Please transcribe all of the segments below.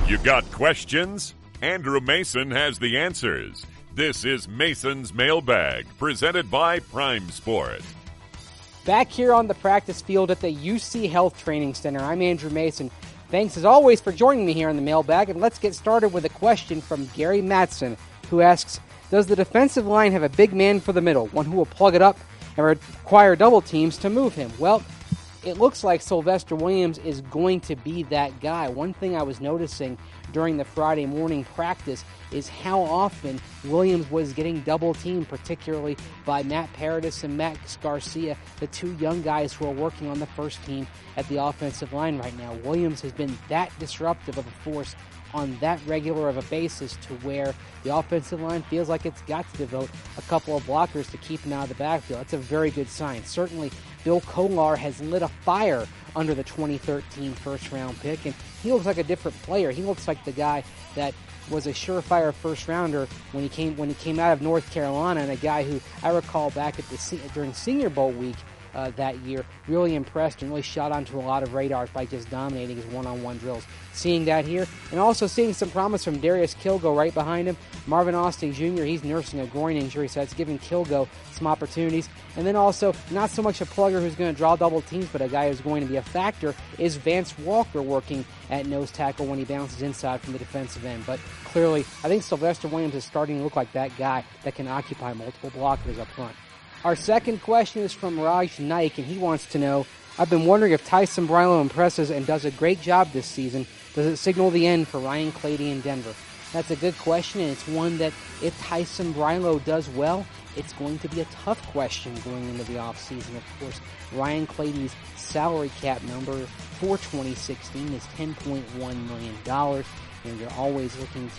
You got questions? Andrew Mason has the answers. This is Mason's Mailbag, presented by Prime Sport. Back here on the practice field at the UC Health Training Center, I'm Andrew Mason. Thanks as always for joining me here in the mailbag, and let's get started with a question from Gary Matson, who asks, does the defensive line have a big man for the middle, one who will plug it up and require double teams to move him? Well, it looks like Sylvester Williams is going to be that guy. One thing I was noticing during the Friday morning practice is how often Williams was getting double teamed, particularly by Matt Paradis and Max Garcia, the two young guys who are working on the first team at the offensive line right now. Williams has been that disruptive of a force on that regular of a basis to where the offensive line feels like it's got to devote a couple of blockers to keep him out of the backfield. That's a very good sign. Certainly, Bill Kolar has lit a fire under the 2013 first-round pick, and he looks like a different player. He looks like the guy that was a surefire first-rounder when he came out of North Carolina, and a guy who I recall back at during Senior Bowl week that year really impressed and really shot onto a lot of radars by just dominating his one-on-one drills. Seeing that here, and also seeing some promise from Darius Kilgo right behind him. Marvin Austin Jr., he's nursing a groin injury, so that's giving Kilgo some opportunities. And then also, not so much a plugger who's going to draw double teams, but a guy who's going to be a factor is Vance Walker working at nose tackle when he bounces inside from the defensive end. But clearly, I think Sylvester Williams is starting to look like that guy that can occupy multiple blockers up front. Our second question is from Raj Naik, and he wants to know, I've been wondering if Tyson Brilo impresses and does a great job this season. Does it signal the end for Ryan Clady in Denver? That's a good question, and it's one that if Tyson Brilo does well, it's going to be a tough question going into the offseason. Of course, Ryan Clady's salary cap number for 2016 is $10.1 million. You're always looking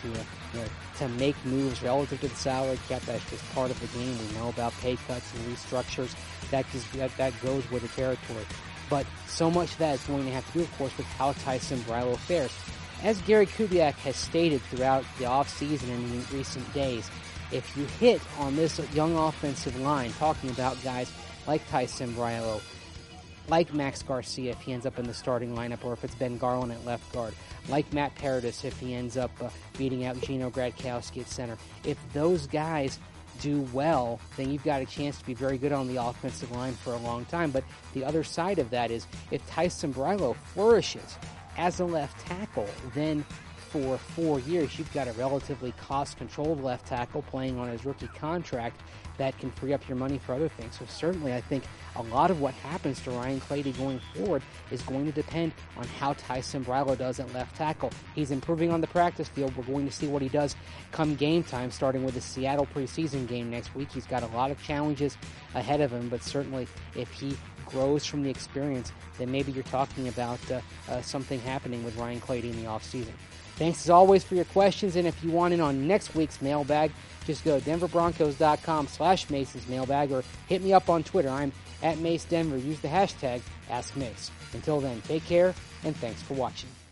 to make moves relative to the salary cap. That's just part of the game. We know about pay cuts and restructures. That goes with the territory. But so much of that is going to have to do, of course, with how Tyson Brilo fares. As Gary Kubiak has stated throughout the offseason and in recent days, if you hit on this young offensive line, talking about guys like Tyson Brilo, like Max Garcia if he ends up in the starting lineup, or if it's Ben Garland at left guard, like Matt Paradis if he ends up beating out Gino Gradkowski at center. If those guys do well, then you've got a chance to be very good on the offensive line for a long time. But the other side of that is if Tyson Brilo flourishes as a left tackle, then for 4 years you've got a relatively cost-controlled left tackle playing on his rookie contract that can free up your money for other things. So certainly I think a lot of what happens to Ryan Clady going forward is going to depend on how Tyson Brilo does at left tackle. He's improving on the practice field. We're going to see what he does come game time, starting with the Seattle preseason game next week. He's got a lot of challenges ahead of him, but certainly if he grows from the experience, then maybe you're talking about something happening with Ryan Clady in the offseason. Thanks as always for your questions, and if you want in on next week's mailbag, just go to denverbroncos.com/Mason's mailbag or hit me up on Twitter. I'm at Mace Denver. Use the hashtag AskMace. Until then, take care, and thanks for watching.